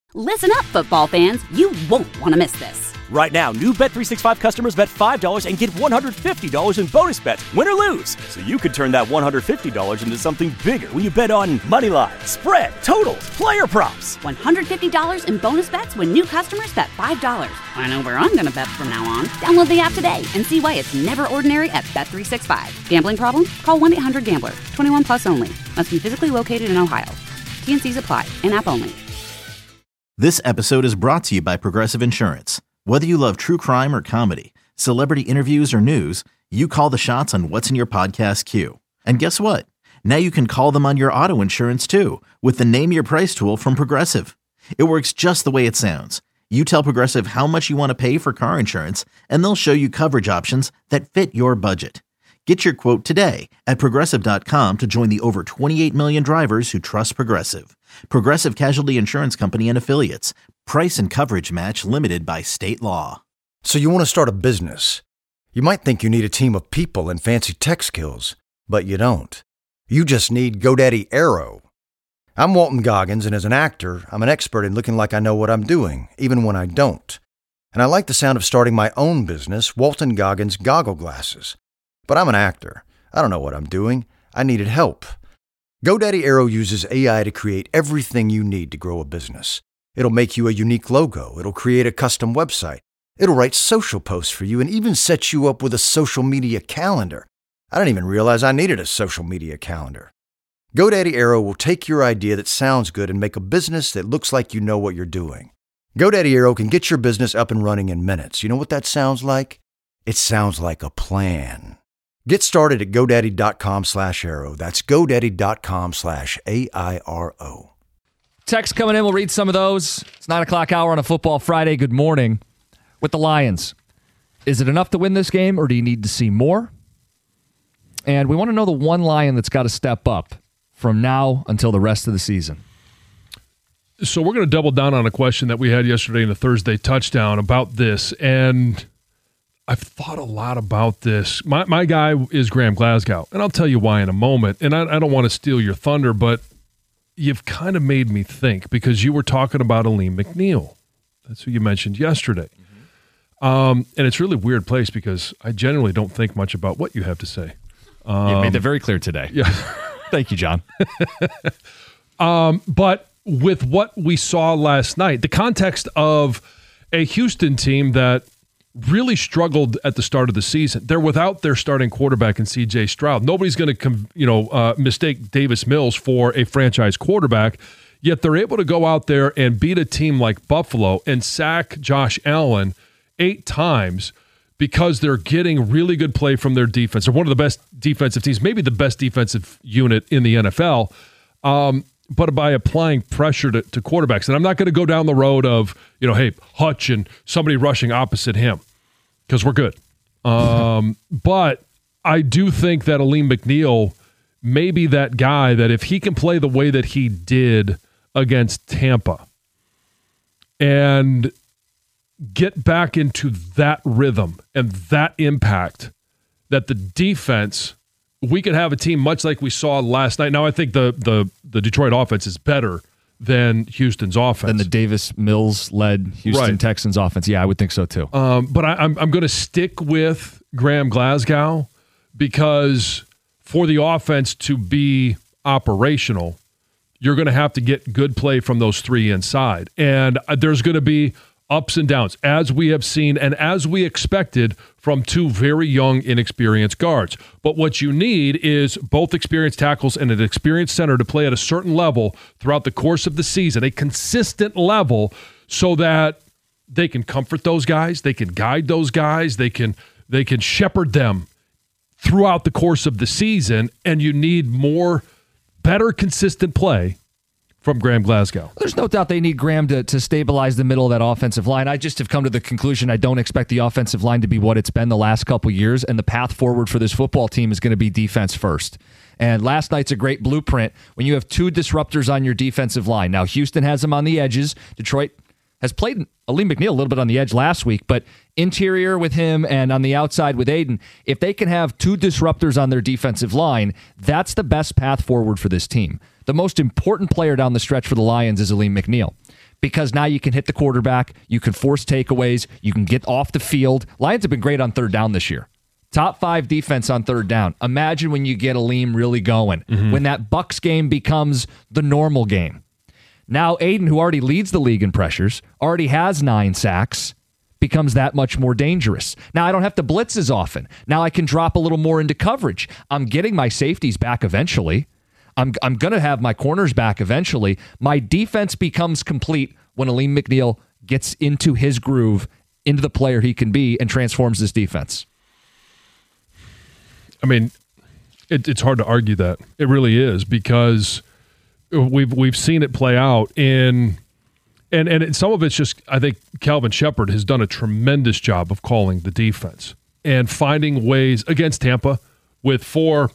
Listen up, football fans. You won't want to miss this. Right now, new Bet365 customers bet $5 and get $150 in bonus bets, win or lose. So you could turn that $150 into something bigger when you bet on money line, spread, totals, player props. $150 in bonus bets when new customers bet $5. I know where I'm going to bet from now on. Download the app today and see why it's never ordinary at Bet365. Gambling problem? Call 1-800-GAMBLER. 21 plus only. Must be physically located in Ohio. T&Cs apply. In-app only. This episode is brought to you by Progressive Insurance. Whether you love true crime or comedy, celebrity interviews or news, you call the shots on what's in your podcast queue. And guess what? Now you can call them on your auto insurance too with the Name Your Price tool from Progressive. It works just the way it sounds. You tell Progressive how much you want to pay for car insurance, and they'll show you coverage options that fit your budget. Get your quote today at Progressive.com to join the over 28 million drivers who trust Progressive. Progressive Casualty Insurance Company and Affiliates. Price and coverage match limited by state law. So you want to start a business. You might think you need a team of people and fancy tech skills, but you don't. You just need GoDaddy Aero. I'm Walton Goggins, and as an actor, I'm an expert in looking like I know what I'm doing, even when I don't. And I like the sound of starting my own business, Walton Goggins Goggle Glasses. But I'm an actor. I don't know what I'm doing. I needed help. GoDaddy Aero uses AI to create everything you need to grow a business. It'll make you a unique logo. It'll create a custom website. It'll write social posts for you and even set you up with a social media calendar. I didn't even realize I needed a social media calendar. GoDaddy Aero will take your idea that sounds good and make a business that looks like you know what you're doing. GoDaddy Aero can get your business up and running in minutes. You know what that sounds like? It sounds like a plan. Get started at GoDaddy.com/Aero. That's GoDaddy.com/AIRO. Text coming in. We'll read some of those. It's 9 o'clock hour on a football Friday. Good morning. With the Lions, is it enough to win this game, or do you need to see more? And we want to know the one Lion that's got to step up from now until the rest of the season. So we're going to double down on a question that we had yesterday in the Thursday touchdown about this, and I've thought a lot about this. My guy is Graham Glasgow, and I'll tell you why in a moment. And I don't want to steal your thunder, but you've kind of made me think because you were talking about Aleem McNeil. That's who you mentioned yesterday. And it's a really weird place because I generally don't think much about what you have to say. You made that very clear today. Yeah. Thank you, John. But with what we saw last night, the context of a Houston team that really struggled at the start of the season. They're without their starting quarterback in C.J. Stroud. Nobody's going to, mistake Davis Mills for a franchise quarterback, yet they're able to go out there and beat a team like Buffalo and sack Josh Allen 8 times because they're getting really good play from their defense. They're one of the best defensive teams, maybe the best defensive unit in the NFL, but by applying pressure to quarterbacks. And I'm not going to go down the road of, hey, Hutch and somebody rushing opposite him because we're good. But I do think that Aleem McNeil may be that guy that if he can play the way that he did against Tampa and get back into that rhythm and that impact, that the defense, we could have a team much like we saw last night. Now, I think the Detroit offense is better than Houston's offense. Than the Davis Mills-led Houston Texans offense. Yeah, I would think so too. But I'm going to stick with Graham Glasgow because for the offense to be operational, you're going to have to get good play from those 3 inside. And there's going to be ups and downs, as we have seen and as we expected from 2 very young, inexperienced guards. But what you need is both experienced tackles and an experienced center to play at a certain level throughout the course of the season, a consistent level, so that they can comfort those guys, they can guide those guys, they can shepherd them throughout the course of the season, and you need better consistent play from Graham Glasgow. There's no doubt they need Graham to stabilize the middle of that offensive line. I just have come to the conclusion I don't expect the offensive line to be what it's been the last couple years, and the path forward for this football team is going to be defense first. And last night's a great blueprint when you have 2 disruptors on your defensive line. Now, Houston has them on the edges. Detroit has played Aleem McNeil a little bit on the edge last week, but interior with him and on the outside with Aiden, if they can have 2 disruptors on their defensive line, that's the best path forward for this team. The most important player down the stretch for the Lions is Aleem McNeil, because now you can hit the quarterback, you can force takeaways, you can get off the field. Lions have been great on third down this year. Top 5 defense on third down. Imagine when you get Aleem really going, when that Bucs game becomes the normal game. Now Aiden, who already leads the league in pressures, already has 9 sacks, becomes that much more dangerous. Now I don't have to blitz as often. Now I can drop a little more into coverage. I'm getting my safeties back eventually. I'm going to have my corners back eventually. My defense becomes complete when Aleem McNeil gets into his groove, into the player he can be, and transforms this defense. I mean, it's hard to argue that. It really is, because we've seen it play out in and some of it's just, I think Calvin Shepard has done a tremendous job of calling the defense and finding ways against Tampa with 4,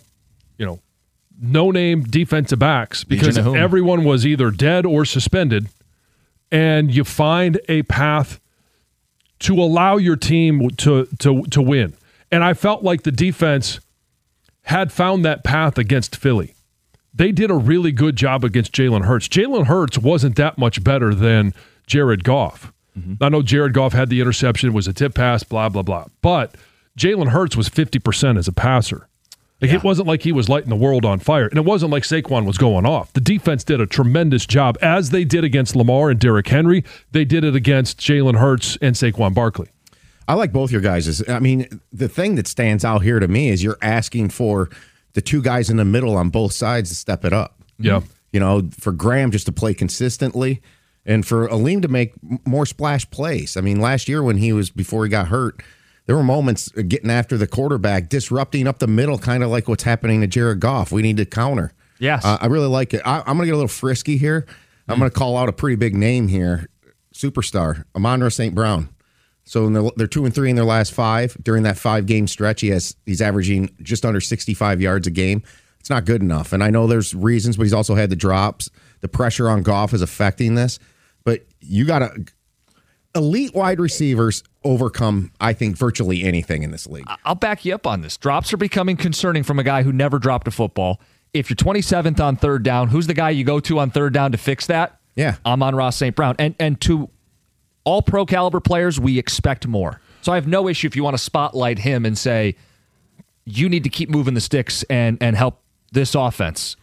no-name defensive backs, because everyone was either dead or suspended, and you find a path to allow your team to win. And I felt like the defense had found that path against Philly. They did a really good job against Jalen Hurts. Jalen Hurts wasn't that much better than Jared Goff. I know Jared Goff had the interception, was a tip pass, blah, blah, blah. But Jalen Hurts was 50% as a passer. It wasn't like he was lighting the world on fire. And it wasn't like Saquon was going off. The defense did a tremendous job, as they did against Lamar and Derrick Henry. They did it against Jalen Hurts and Saquon Barkley. I like both your guys'. I mean, the thing that stands out here to me is you're asking for the 2 guys in the middle on both sides to step it up. Yeah. For Graham just to play consistently and for Aleem to make more splash plays. I mean, last year before he got hurt, there were moments getting after the quarterback, disrupting up the middle, kind of like what's happening to Jared Goff. We need to counter. Yes. I really like it. I'm going to get a little frisky here. I'm going to call out a pretty big name here. Superstar, Amon-Ra St. Brown. So they're 2-3 in their last 5. During that 5-game stretch, he's averaging just under 65 yards a game. It's not good enough. And I know there's reasons, but he's also had the drops. The pressure on Goff is affecting this. But you got to elite wide receivers overcome, I think, virtually anything in this league. I'll back you up on this. Drops are becoming concerning from a guy who never dropped a football. If you're 27th on third down, who's the guy you go to on third down to fix that? Yeah. Amon-Ra St. Brown. And to all pro caliber players, we expect more. So I have no issue if you want to spotlight him and say, you need to keep moving the sticks and help this offense.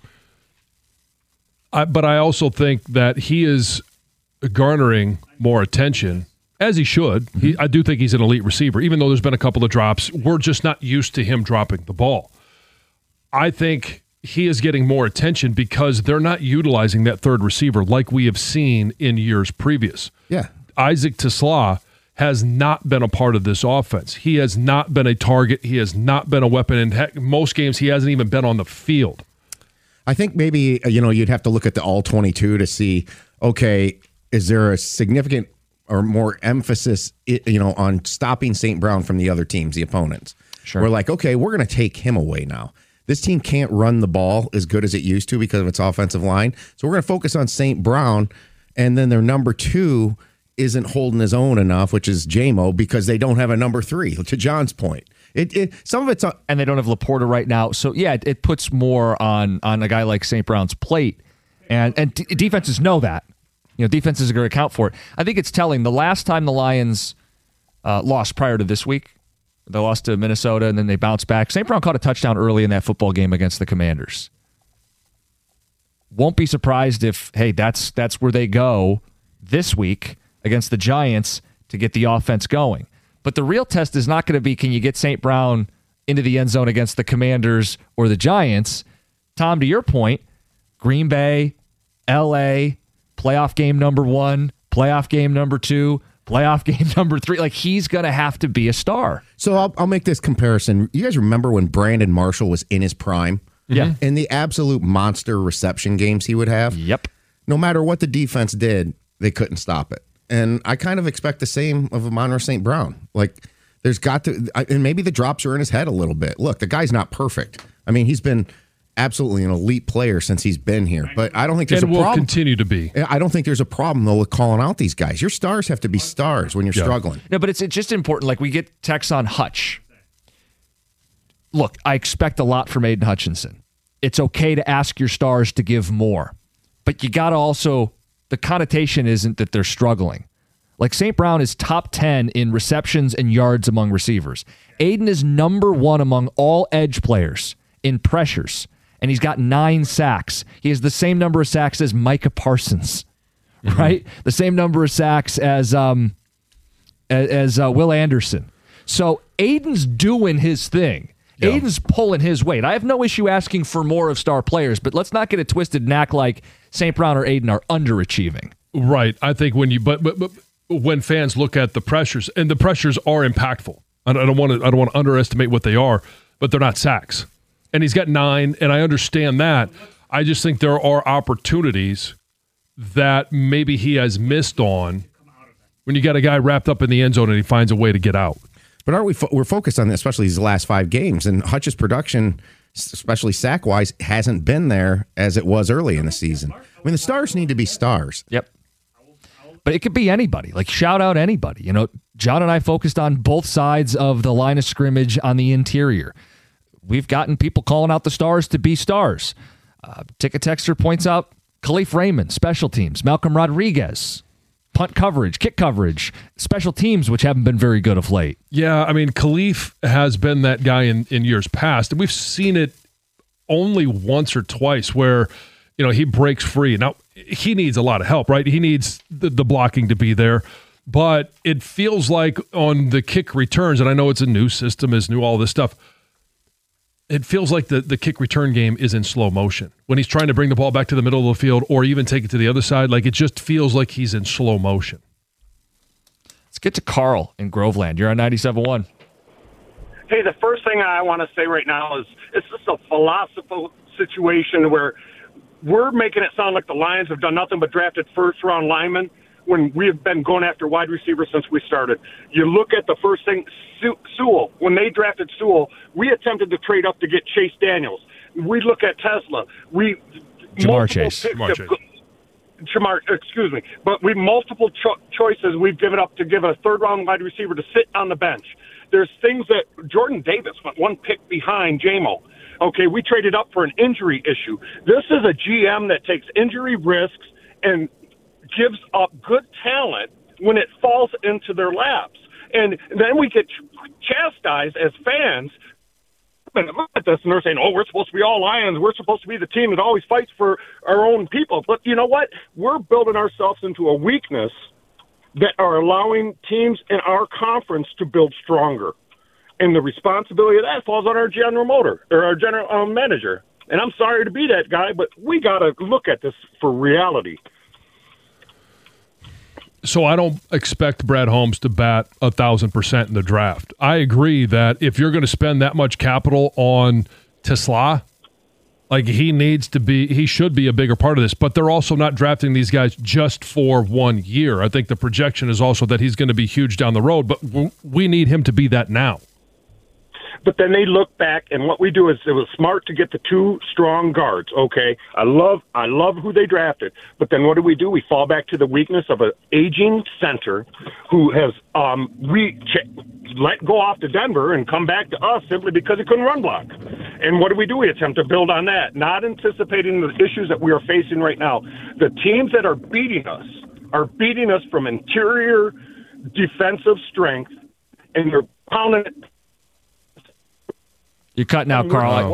But I also think that he is garnering more attention, as he should. I do think he's an elite receiver, even though there's been a couple of drops. We're just not used to him dropping the ball. I think he is getting more attention because they're not utilizing that third receiver like we have seen in years previous. Yeah. Isaac Tisla has not been a part of this offense. He has not been a target. He has not been a weapon. In most games, he hasn't even been on the field. I think maybe, you'd have to look at the all-22 to see, okay, is there a significant or more emphasis, on stopping St. Brown from the other teams, the opponents? Sure. We're like, okay, we're going to take him away now. This team can't run the ball as good as it used to because of its offensive line. So we're going to focus on St. Brown, and then their number 2 isn't holding his own enough, which is J-Mo, because they don't have a number 3, to John's point. Some of it's and they don't have Laporta right now. So, yeah, it puts more on a guy like St. Brown's plate. And defenses know that. Defenses are going to account for it. I think it's telling. The last time the Lions lost prior to this week, they lost to Minnesota, and then they bounced back. St. Brown caught a touchdown early in that football game against the Commanders. Won't be surprised if, hey, that's where they go this week against the Giants to get the offense going. But the real test is not going to be, can you get St. Brown into the end zone against the Commanders or the Giants? Tom, to your point, Green Bay, L.A., playoff game number 1, playoff game number 2, playoff game number 3. Like, he's going to have to be a star. So I'll make this comparison. You guys remember when Brandon Marshall was in his prime? Yeah. In the absolute monster reception games he would have? Yep. No matter what the defense did, they couldn't stop it. And I kind of expect the same of Amon-Ra St. Brown. Like, there's got to, and maybe the drops are in his head a little bit. Look, the guy's not perfect. I mean, he's been absolutely an elite player since he's been here. But I don't think there's a problem. And will continue to be. I don't think there's a problem, though, with calling out these guys. Your stars have to be stars when you're struggling. No, but it's just important. Like, we get texts on Hutch. Look, I expect a lot from Aiden Hutchinson. It's okay to ask your stars to give more. But you got to also the connotation isn't that they're struggling. Like St. Brown is top 10 in receptions and yards among receivers. Aiden is number 1 among all edge players in pressures, and he's got 9 sacks. He has the same number of sacks as Micah Parsons, right? The same number of sacks as Will Anderson. So Aiden's doing his thing. Yeah. Aiden's pulling his weight. I have no issue asking for more of star players, but let's not get it twisted and act like St. Brown or Aiden are underachieving. Right. I think when you but when fans look at the pressures, and the pressures are impactful. I don't want to underestimate what they are, but they're not sacks. And he's got 9, and I understand that. I just think there are opportunities that maybe he has missed on when you got a guy wrapped up in the end zone and he finds a way to get out. But aren't we're focused on, especially these last 5 games, and Hutch's production, especially sack-wise, hasn't been there as it was early in the season. I mean, the stars need to be stars. Yep. But it could be anybody. Like, shout out anybody. You know, John and I focused on both sides of the line of scrimmage on the interior. We've gotten people calling out the stars to be stars. Ticket Texter points out Khalif Raymond, special teams. Malcolm Rodriguez, punt coverage, kick coverage, special teams, which haven't been very good of late. Yeah, I mean, Khalif has been that guy in years past, and we've seen it only once or twice where, you know, he breaks free. Now, he needs a lot of help, right? He needs the blocking to be there. But it feels like on the kick returns, and I know it's a new system, is new, all this stuff, it feels like the kick return game is in slow motion. When he's trying to bring the ball back to the middle of the field or even take it to the other side, like it just feels like he's in slow motion. Let's get to Carl in Groveland. You're on 97.1. Hey, the first thing I want to say right now is it's just a philosophical situation where we're making it sound like the Lions have done nothing but drafted first-round linemen when we have been going after wide receivers since we started. You look at the first thing, Sewell. When they drafted Sewell, we attempted to trade up to get Chase Daniels. We look at Tesla. Jamar Chase. Excuse me. But multiple choices we've given up to give a third-round wide receiver to sit on the bench. There's things that Jordan Davis went 1 pick behind JMO. Okay, we traded up for an injury issue. This is a GM that takes injury risks and gives up good talent when it falls into their laps. And then we get chastised as fans at this, and they're saying, oh, we're supposed to be all Lions. We're supposed to be the team that always fights for our own people. But you know what? We're building ourselves into a weakness that are allowing teams in our conference to build stronger. And the responsibility of that falls on our general manager. And I'm sorry to be that guy, but we got to look at this for reality. So I don't expect Brad Holmes to bat 1,000% in the draft. I agree that if you're going to spend that much capital on Tesla, like he should be a bigger part of this. But they're also not drafting these guys just for 1 year. I think the projection is also that he's going to be huge down the road, but we need him to be that now. But then they look back, and what we do is it was smart to get the 2 strong guards, okay? I love who they drafted. But then what do? We fall back to the weakness of an aging center who has let go off to Denver and come back to us simply because he couldn't run block. And what do? We attempt to build on that, not anticipating the issues that we are facing right now. The teams that are beating us from interior defensive strength, and they're pounding it. You're cutting out, Carl.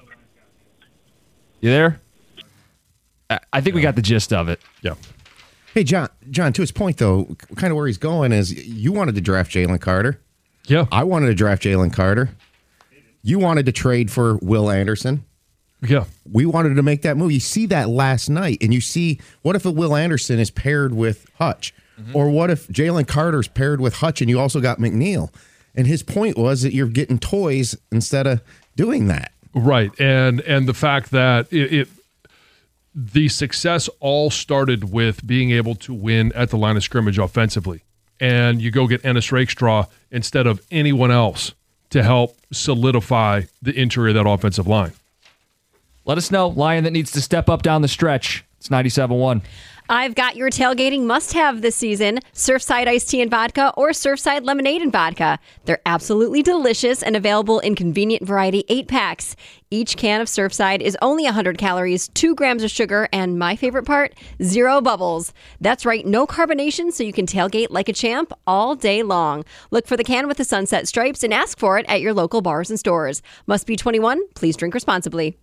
You there? I think we got the gist of it. Yeah. Hey, John, to his point, though, kind of where he's going is you wanted to draft Jalen Carter. Yeah. I wanted to draft Jalen Carter. You wanted to trade for Will Anderson. Yeah. We wanted to make that move. You see that last night, and you see what if a Will Anderson is paired with Hutch? Mm-hmm. Or what if Jalen Carter's paired with Hutch and you also got McNeil? And his point was that you're getting toys instead of doing that. Right. And the fact that the success all started with being able to win at the line of scrimmage offensively. And you go get Ennis Rakestraw instead of anyone else to help solidify the interior of that offensive line. Let us know, Lion that needs to step up down the stretch. It's 97.1. I've got your tailgating must-have this season, Surfside iced tea and vodka or Surfside lemonade and vodka. They're absolutely delicious and available in convenient variety 8-packs. Each can of Surfside is only 100 calories, 2 grams of sugar, and my favorite part, 0 bubbles. That's right, no carbonation, so you can tailgate like a champ all day long. Look for the can with the sunset stripes and ask for it at your local bars and stores. Must be 21. Please drink responsibly.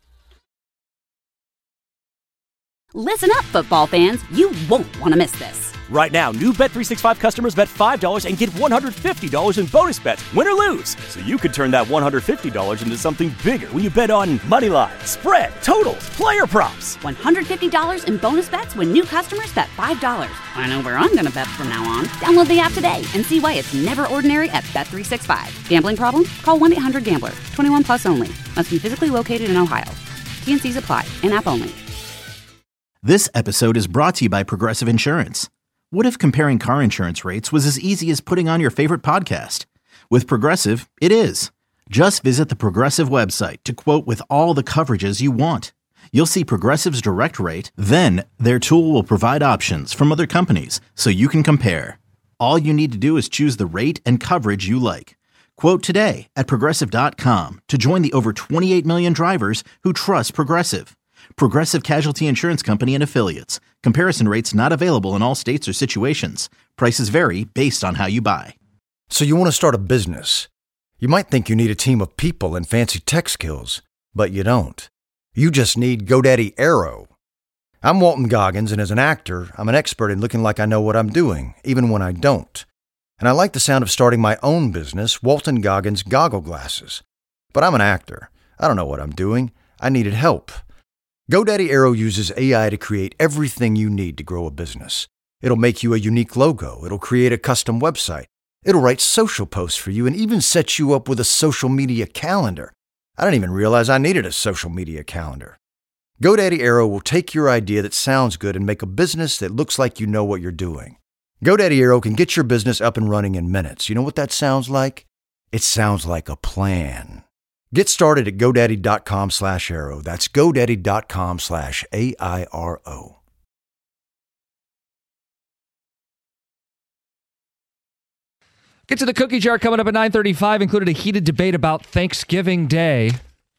Listen up, football fans. You won't want to miss this. Right now, new Bet365 customers bet $5 and get $150 in bonus bets, win or lose. So you could turn that $150 into something bigger when you bet on moneyline, spread, totals, player props. $150 in bonus bets when new customers bet $5. I know where I'm going to bet from now on. Download the app today and see why it's never ordinary at Bet365. Gambling problem? Call 1-800-GAMBLER. 21 plus only. Must be physically located in Ohio. T&Cs apply. In-app only. This episode is brought to you by Progressive Insurance. What if comparing car insurance rates was as easy as putting on your favorite podcast? With Progressive, it is. Just visit the Progressive website to quote with all the coverages you want. You'll see Progressive's direct rate, then their tool will provide options from other companies so you can compare. All you need to do is choose the rate and coverage you like. Quote today at Progressive.com to join the over 28 million drivers who trust Progressive. Progressive Casualty Insurance Company and Affiliates. Comparison rates not available in all states or situations. Prices vary based on how you buy. So you want to start a business. You might think you need a team of people and fancy tech skills, but you don't. You just need GoDaddy Aero. I'm Walton Goggins, and as an actor, I'm an expert in looking like I know what I'm doing, even when I don't. And I like the sound of starting my own business, Walton Goggins Goggle Glasses. But I'm an actor. I don't know what I'm doing. I needed help. GoDaddy Aero uses AI to create everything you need to grow a business. It'll make you a unique logo. It'll create a custom website. It'll write social posts for you and even set you up with a social media calendar. I didn't even realize I needed a social media calendar. GoDaddy Aero will take your idea that sounds good and make a business that looks like you know what you're doing. GoDaddy Aero can get your business up and running in minutes. You know what that sounds like? It sounds like a plan. Get started at GoDaddy.com/Aero. That's GoDaddy.com/AIRO. Get to the cookie jar coming up at 9:35. Included a heated debate about Thanksgiving Day.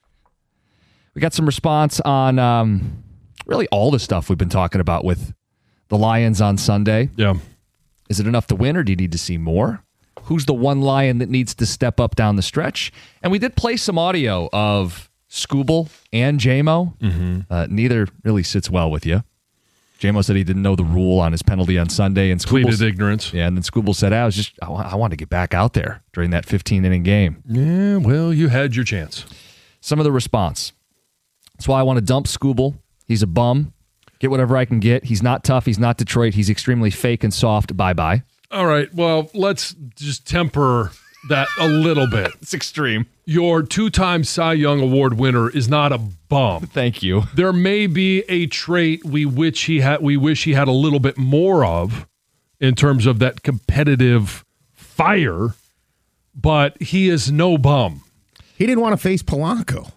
We got some response on really all the stuff we've been talking about with the Lions on Sunday. Yeah. Is it enough to win, or do you need to see more? Who's the one Lion that needs to step up down the stretch? And we did play some audio of Scooble and JMO. Mm-hmm. Neither really sits well with you. JMO said he didn't know the rule on his penalty on Sunday. And Pleaded ignorance. Yeah, and then Scooble said, I wanted to get back out there during that 15-inning game. Yeah, well, you had your chance. Some of the response. That's why I want to dump Scooble. He's a bum. Get whatever I can get. He's not tough. He's not Detroit. He's extremely fake and soft. Bye-bye. All right, well, let's just temper that a little bit. It's extreme. Your 2-time Cy Young Award winner is not a bum. Thank you. There may be a trait we wish he had a little bit more of in terms of that competitive fire, but he is no bum. He didn't want to face Polanco.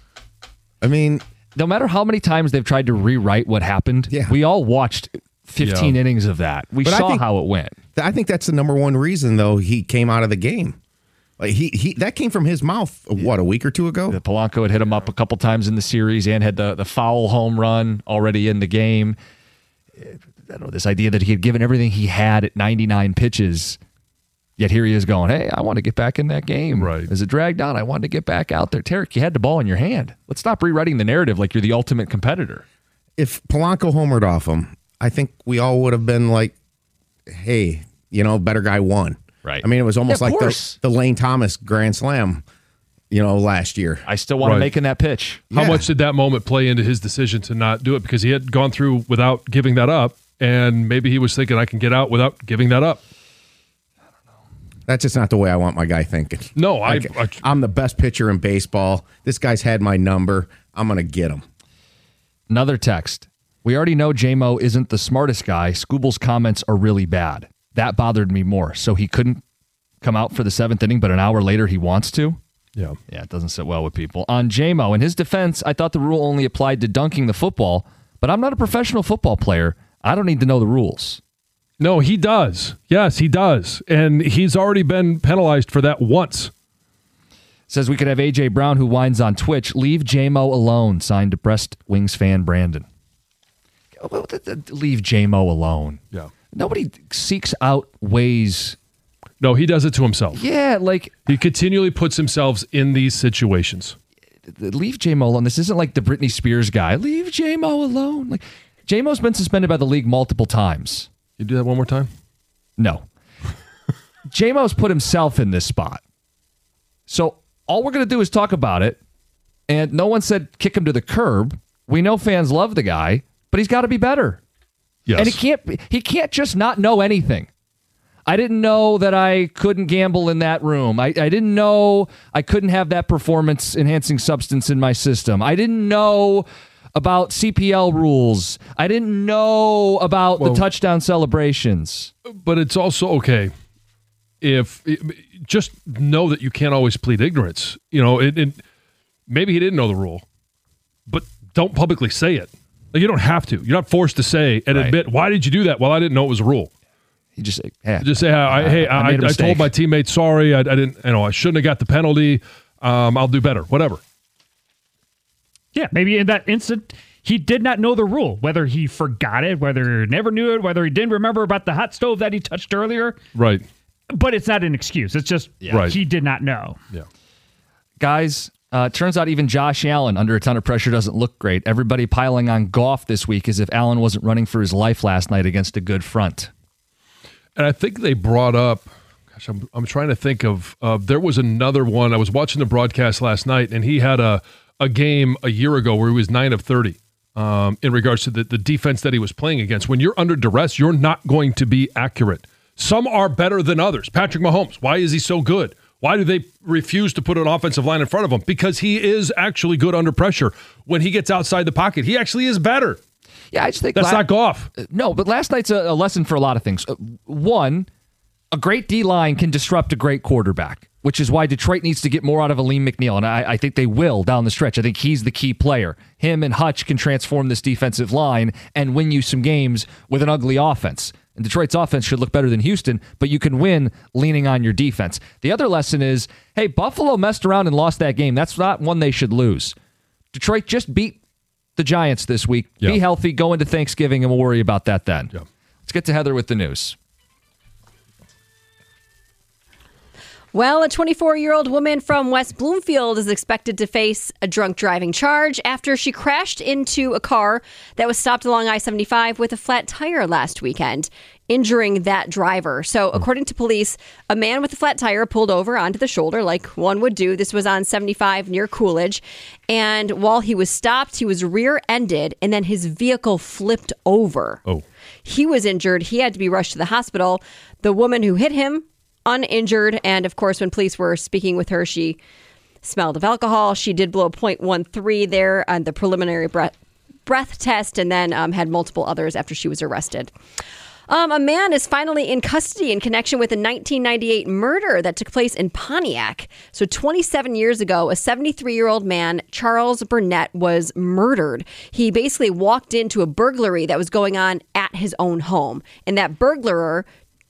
I mean, no matter how many times they've tried to rewrite what happened, we all watched 15 innings of that. We saw how it went. I think that's the number one reason, though, he came out of the game. Like he that came from his mouth, what, a week or two ago? The Polanco had hit him up a couple times in the series and had the foul home run already in the game. I don't know, this idea that he had given everything he had at 99 pitches, yet here he is going, hey, I want to get back in that game. Right. As it dragged on, I wanted to get back out there. Tarek, you had the ball in your hand. Let's stop rewriting the narrative like you're the ultimate competitor. If Polanco homered off him, I think we all would have been like, hey, better guy won. Right. I mean, it was almost like the Lane Thomas Grand Slam, last year. I still want to make in that pitch. How much did that moment play into his decision to not do it? Because he had gone through without giving that up, and maybe he was thinking, I can get out without giving that up. I don't know. That's just not the way I want my guy thinking. No, I'm the best pitcher in baseball. This guy's had my number. I'm going to get him. Another text. We already know JMO isn't the smartest guy. Scooble's comments are really bad. That bothered me more. So he couldn't come out for the 7th inning, but an hour later he wants to? Yeah, it doesn't sit well with people. On JMO, in his defense, I thought the rule only applied to dunking the football, but I'm not a professional football player. I don't need to know the rules. No, he does. Yes, he does. And he's already been penalized for that once. Says we could have A.J. Brown, who whines on Twitch. Leave J-Mo alone. Signed, depressed Wings fan Brandon. Leave J-Mo alone. Yeah. Nobody seeks out ways. No, he does it to himself. Yeah, like... He continually puts himself in these situations. Leave J-Mo alone. This isn't like the Britney Spears guy. Leave J-Mo alone. Like, J-Mo's been suspended by the league multiple times. You do that one more time? No. J-Mo's put himself in this spot. So all we're going to do is talk about it. And no one said kick him to the curb. We know fans love the guy, but he's got to be better. Yes. And he can't just not know anything. I didn't know that I couldn't gamble in that room. I didn't know I couldn't have that performance-enhancing substance in my system. I didn't know about CPL rules. I didn't know about the touchdown celebrations. But it's also okay if just know that you can't always plead ignorance. You know, maybe he didn't know the rule, but don't publicly say it. Like, you don't have to. You're not forced to say and admit, why did you do that? Well, I didn't know it was a rule. You just say, hey, I told my teammates, sorry, I didn't, I shouldn't have got the penalty. I'll do better. Whatever. Yeah, maybe in that instant, he did not know the rule, whether he forgot it, whether he never knew it, whether he didn't remember about the hot stove that he touched earlier. Right. But it's not an excuse. It's just he did not know. Yeah. Guys, turns out even Josh Allen, under a ton of pressure, doesn't look great. Everybody piling on Goff this week as if Allen wasn't running for his life last night against a good front. And I think they brought up, gosh, I'm trying to think of, there was another one. I was watching the broadcast last night, and he had a game a year ago where he was 9 of 30 in regards to the defense that he was playing against. When you're under duress, you're not going to be accurate. Some are better than others. Patrick Mahomes, why is he so good? Why do they refuse to put an offensive line in front of him? Because he is actually good under pressure. When he gets outside the pocket, he actually is better. Yeah, I just think that's not Goff. No, but last night's a lesson for a lot of things. One, a great D-line can disrupt a great quarterback, which is why Detroit needs to get more out of Aleem McNeil, and I think they will down the stretch. I think he's the key player. Him and Hutch can transform this defensive line and win you some games with an ugly offense. And Detroit's offense should look better than Houston, but you can win leaning on your defense. The other lesson is, hey, Buffalo messed around and lost that game. That's not one they should lose. Detroit just beat the Giants this week. Yeah. Be healthy, go into Thanksgiving, and we'll worry about that then. Yeah. Let's get to Heather with the news. Well, a 24-year-old woman from West Bloomfield is expected to face a drunk driving charge after she crashed into a car that was stopped along I-75 with a flat tire last weekend, injuring that driver. So according to police, a man with a flat tire pulled over onto the shoulder like one would do. This was on 75 near Coolidge. And while he was stopped, he was rear-ended, and then his vehicle flipped over. Oh. He was injured. He had to be rushed to the hospital. The woman who hit him, uninjured. And of course, when police were speaking with her, she smelled of alcohol. She did blow 0.13 there on the preliminary breath test, and then had multiple others after she was arrested. A man is finally in custody in connection with a 1998 murder that took place in Pontiac. So 27 years ago, a 73-year-old man, Charles Burnett, was murdered. He basically walked into a burglary that was going on at his own home. And that burglarer,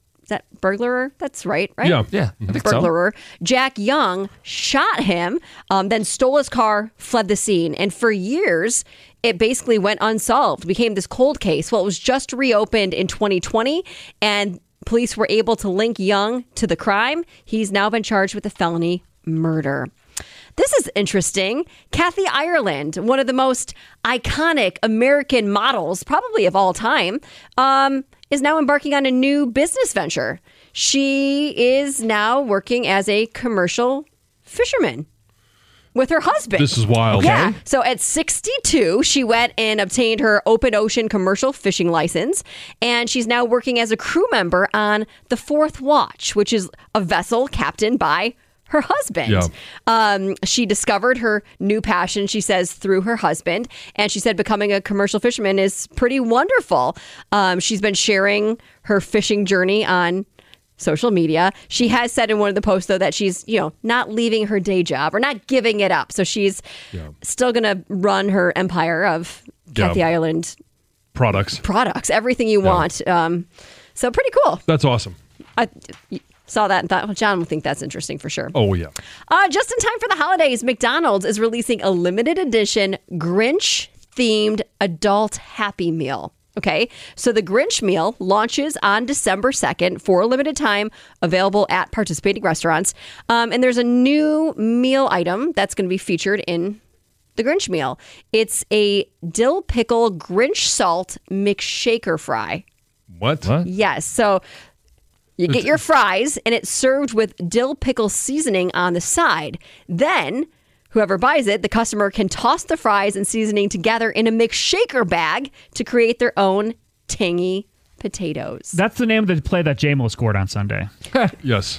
that's right? Yeah, I think burglarer, so. Jack Young, shot him, then stole his car, fled the scene. And for years, it basically went unsolved, became this cold case. Well, it was just reopened in 2020, and police were able to link Young to the crime. He's now been charged with a felony murder. This is interesting. Kathy Ireland, one of the most iconic American models, probably of all time, is now embarking on a new business venture. She is now working as a commercial fisherman with her husband. This is wild. Yeah. So at 62, she went and obtained her open ocean commercial fishing license. And she's now working as a crew member on the Fourth Watch, which is a vessel captained by her husband. Yeah. She discovered her new passion, she says, through her husband. And she said becoming a commercial fisherman is pretty wonderful. She's been sharing her fishing journey on social media. She has said in one of the posts, though, that she's, not leaving her day job or not giving it up. So she's still going to run her empire of Kathy Ireland products, everything you want. So pretty cool. That's awesome. I saw that and thought, well, John will think that's interesting for sure. Oh, yeah. Just in time for the holidays, McDonald's is releasing a limited edition Grinch-themed adult Happy Meal. Okay, so the Grinch meal launches on December 2nd for a limited time, available at participating restaurants. And there's a new meal item that's going to be featured in the Grinch meal. It's a dill pickle Grinch salt McShaker fry. What? Yes, so you get your fries, and it's served with dill pickle seasoning on the side. Then whoever buys it, the customer can toss the fries and seasoning together in a McShaker bag to create their own tangy potatoes. That's the name of the play that J-Mo scored on Sunday. Yes.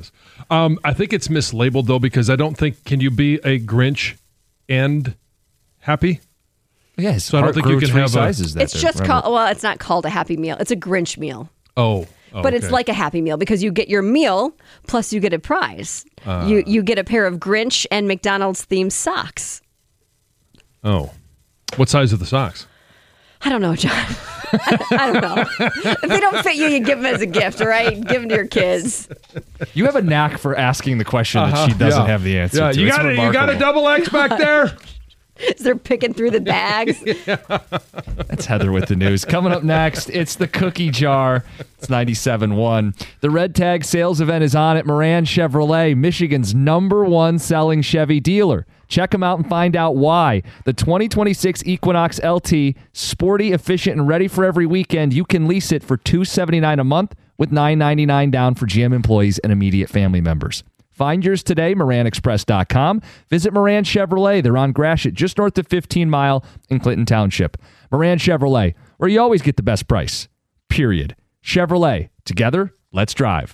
I think it's mislabeled, though, because I don't think, can you be a Grinch and happy? Yes. So I don't think you can have sizes. It's just called, well, it's not called a Happy Meal. It's a Grinch meal. Oh, but it's like a Happy Meal because you get your meal plus you get a prize. You get a pair of Grinch and McDonald's themed socks. Oh. What size are the socks? I don't know, John. I don't know. If they don't fit you, you give them as a gift, all right? Give them to your kids. You have a knack for asking the question that she doesn't have the answer to. You got a double X back there? As they're picking through the bags. That's Heather with the news. Coming up next, it's the cookie jar. It's 97.1. The Red Tag sales event is on at Moran Chevrolet, Michigan's #1 selling Chevy dealer. Check them out and find out why. The 2026 Equinox LT, sporty, efficient, and ready for every weekend. You can lease it for $279 a month with $999 down for GM employees and immediate family members. Find yours today, MoranExpress.com. Visit Moran Chevrolet. They're on Gratiot, just north of 15 Mile in Clinton Township. Moran Chevrolet, where you always get the best price. Period. Chevrolet. Together, let's drive.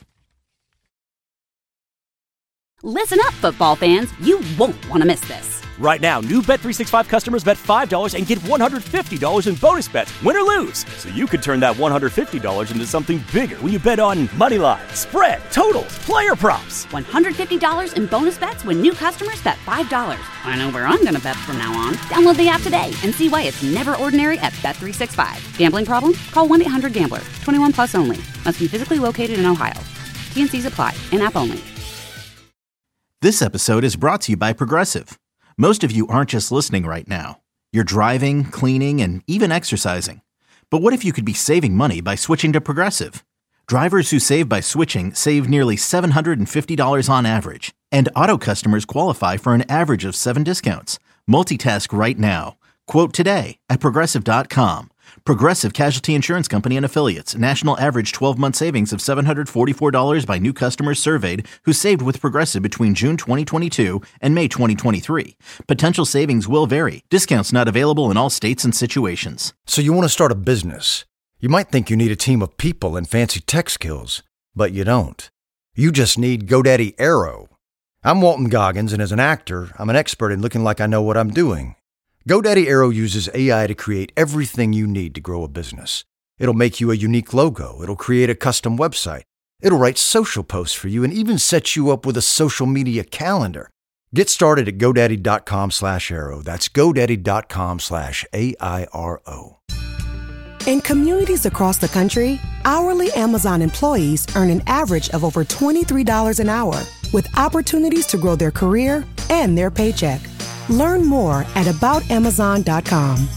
Listen up, football fans. You won't want to miss this. Right now, new Bet365 customers bet $5 and get $150 in bonus bets, win or lose. So you could turn that $150 into something bigger when you bet on moneyline, spread, totals, player props. $150 in bonus bets when new customers bet $5. I know where I'm going to bet from now on. Download the app today and see why it's never ordinary at Bet365. Gambling problem? Call 1-800-GAMBLER. 21 plus only. Must be physically located in Ohio. T&Cs apply. In-app only. This episode is brought to you by Progressive. Most of you aren't just listening right now. You're driving, cleaning, and even exercising. But what if you could be saving money by switching to Progressive? Drivers who save by switching save nearly $750 on average. And auto customers qualify for an average of 7 discounts. Multitask right now. Quote today at Progressive.com. Progressive Casualty Insurance Company and Affiliates. National average 12-month savings of $744 by new customers surveyed who saved with Progressive between June 2022 and May 2023. Potential savings will vary. Discounts not available in all states and situations. So you want to start a business. You might think you need a team of people and fancy tech skills, but you don't. You just need GoDaddy Aero. I'm Walton Goggins, and as an actor, I'm an expert in looking like I know what I'm doing. GoDaddy Aero uses AI to create everything you need to grow a business. It'll make you a unique logo. It'll create a custom website. It'll write social posts for you and even set you up with a social media calendar. Get started at GoDaddy.com/Aero. That's GoDaddy.com/AIRO. In communities across the country, hourly Amazon employees earn an average of over $23 an hour, with opportunities to grow their career and their paycheck. Learn more at aboutamazon.com.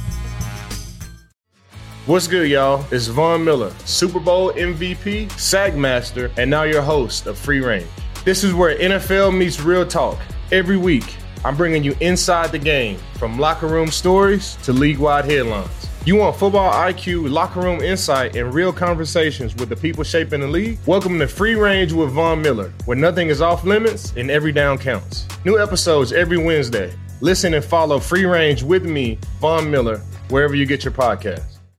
What's good, y'all? It's Von Miller, Super Bowl MVP, Sackmaster, and now your host of Free Range. This is where NFL meets real talk. Every week, I'm bringing you inside the game, from locker room stories to league-wide headlines. You want football IQ, locker room insight, and real conversations with the people shaping the league? Welcome to Free Range with Von Miller, where nothing is off limits and every down counts. New episodes every Wednesday. Listen and follow Free Range with me, Von Miller, wherever you get your podcasts.